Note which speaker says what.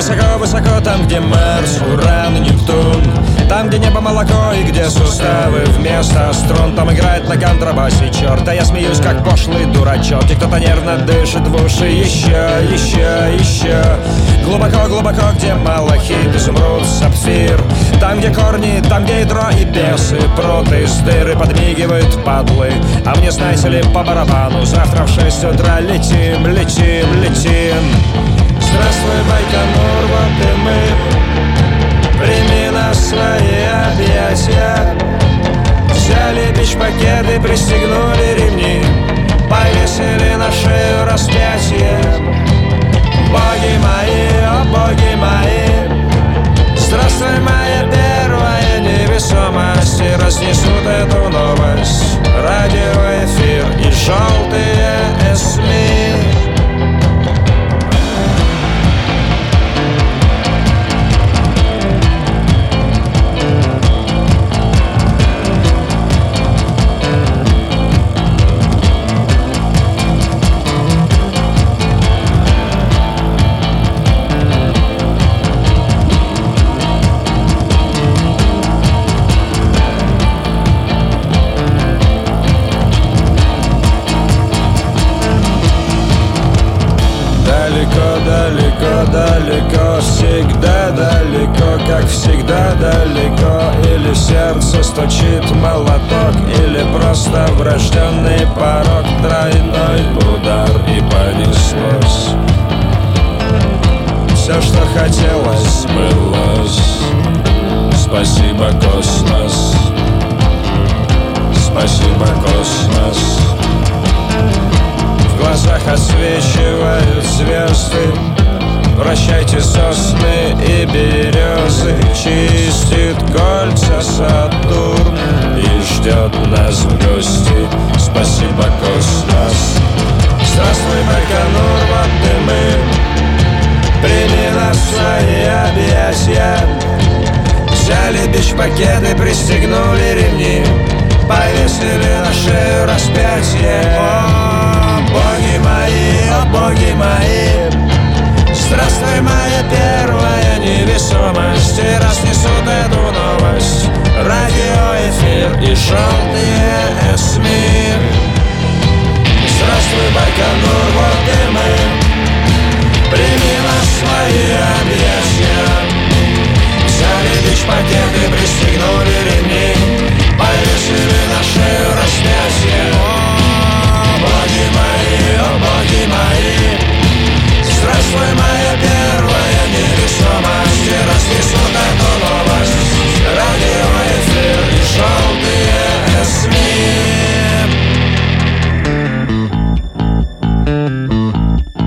Speaker 1: Высоко-высоко там, где Марс, Уран и Нептун, там, где небо молоко и где суставы вместо струн. Там играет на контрабасе черт, а я смеюсь, как пошлый дурачок. И кто-то нервно дышит в уши. Еще глубоко-глубоко, где малахит, изумруд, сапфир, там, где корни, там, где ядро и бесы прут из дыры, подмигивают падлы. А мне, знаете ли, по барабану, завтра в 6 утра летим. Здравствуй, Байконур, вот и мы, прими нас в свои объятия. Взяли бич-пакеты, пристегнули ремни, повесили на шею распятие. Боги мои, о боги мои, здравствуй, моя первая невесомость. И разнесут эту новость радиоэфир и желтые СМИ. Далеко, всегда далеко, как всегда далеко. Или сердце стучит молоток, или просто врожденный порог. Тройной удар и понеслось. Все, что хотелось, сбылось. Спасибо, космос. Спасибо, космос. В глазах отсвечивают звезды. Прощайте, сосны и березы. Чистит кольца Сатурн и ждет нас в гости. Спасибо, космос. Здравствуй, Байконур, вот и мы, прими нас в свои объятия. Взяли бич-пакеты, пристегнули ремни, повесили на шею распятие. О, боги мои, о боги мои, здравствуй, моя первая невесомость. И разнесут эту новость радиоэфир и желтые СМИ. Здравствуй, Байконур, вот и мы, прими нас в свои объятия. Взяли бич-пакеты, пристегнули ремни, повесили на шею распятие. О, боги мои, о боги мои, здравствуй, моя первая невесомость. И разнесут эту новость радиоэфир и желтые СМИ.